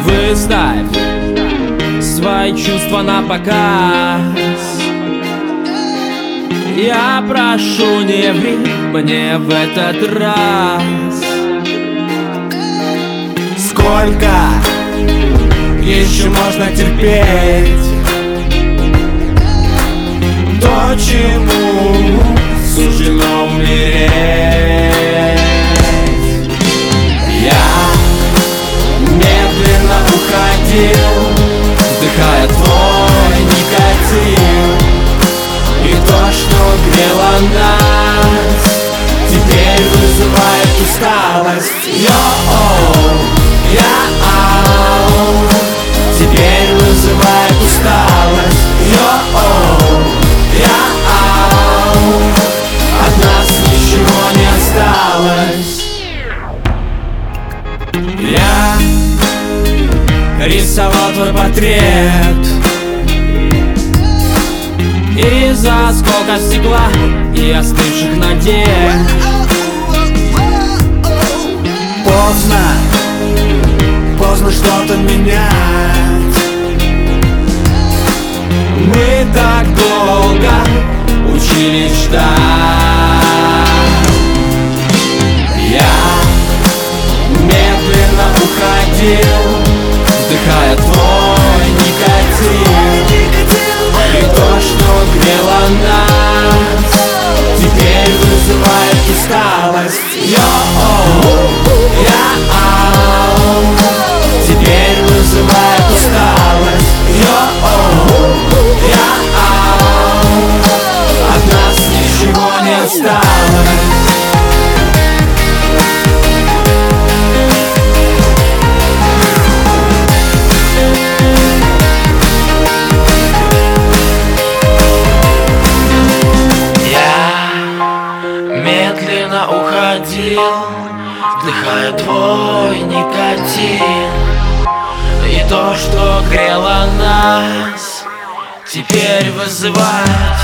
Выставь свои чувства на показ. Я прошу, не ври мне в этот раз. Сколько еще можно терпеть то, чему суждено умереть? Я медленно уходил, вдыхая твой никотин, и то, что грело нас, теперь вызывает усталость. Теперь вызывает усталость. От нас ничего не осталось. Я рисовал твой портрет из осколков стекла и остывших надежд. Поздно что-то менять. Мы так долго учились ждать. Я медленно уходил, вдыхая твой никотин, и то, что грело нас, теперь вызывает усталость. Теперь вызывает усталость. От нас ничего не осталось. Медленно уходил, вдыхая твой никотин, и то, что грело нас, теперь вызывает.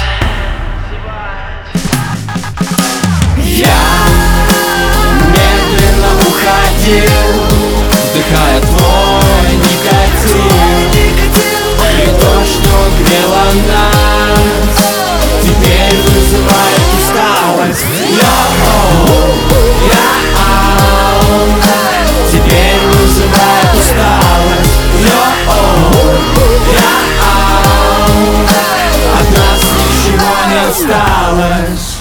Я медленно уходил, вдыхая твой никотин, и то, что грело нас, теперь вызывает усталость. Теперь вызывает усталость. От нас ничего не осталось.